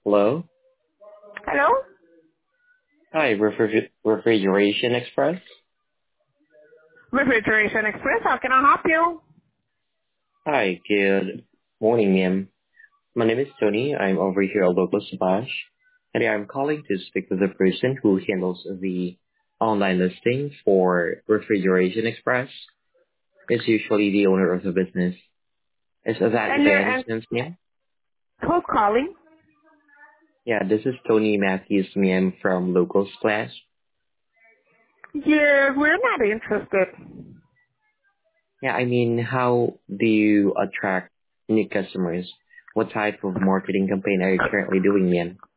Hello? Hello? Hi, Refrigeration Express? Refrigeration Express, how can I help you? Hi, good morning, ma'am. My name is Tony. I'm over here at Local Splash, and I'm calling to speak with the person who handles the online listing for Refrigeration Express. It's usually the owner of the business. Is that And, by you're, any and chance, ma'am? who's calling? Yeah, this is Tony Matthews, ma'am, from Local Splash. Yeah, we're not interested. Yeah, I mean, how do you attract new customers? What type of marketing campaign are you currently doing, ma'am?